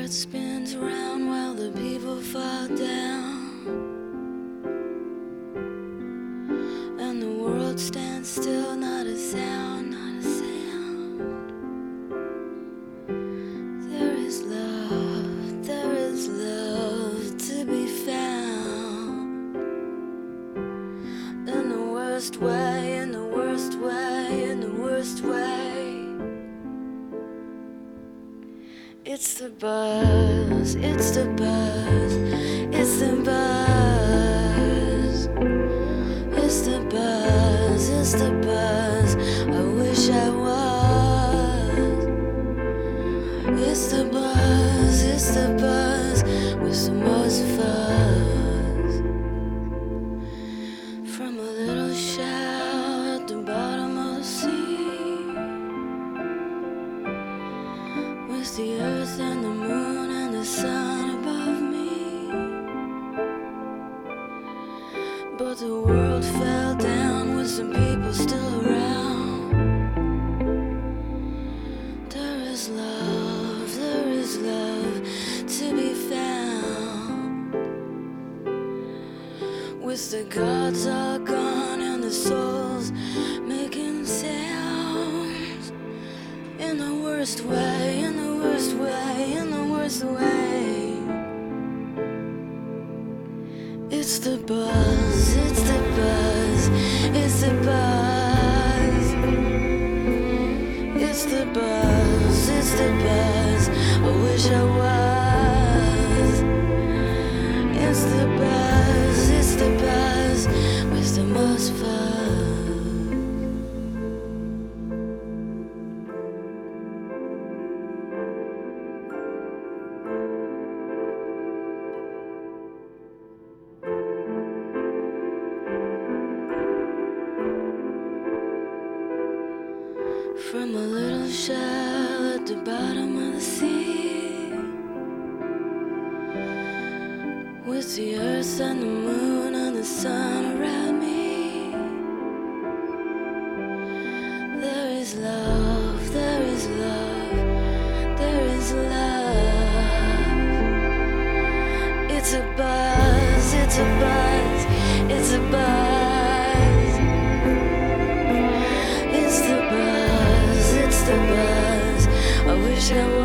earth spins round while the people fall down, and the world stands still, not a sound, not a sound. There is love to be found. In the worst way, in the worst way, in the worst way. It's the buzz, it's the buzz, it's the buzz. It's the buzz, it's the buzz, I wish I was. It's the buzz with the most fuzz. From a little shell at the bottom of the sea, with the earth and the moon and the sun above me. But the world fell down with some people still around. There is love to be found. With the gods all gone and the souls making sounds. In the worst way, in the worst way, in the worst way. It's the buzz, it's the buzz, it's the buzz. It's the buzz, it's the buzz, I wish I was. It's the buzz with the most fun. From a little shell at the bottom of the sea, with the earth and the moon and the sun around me. There is love, there is love, there is love. It's a buzz, it's a buzz, it's a buzz. It's the buzz, I wish I was.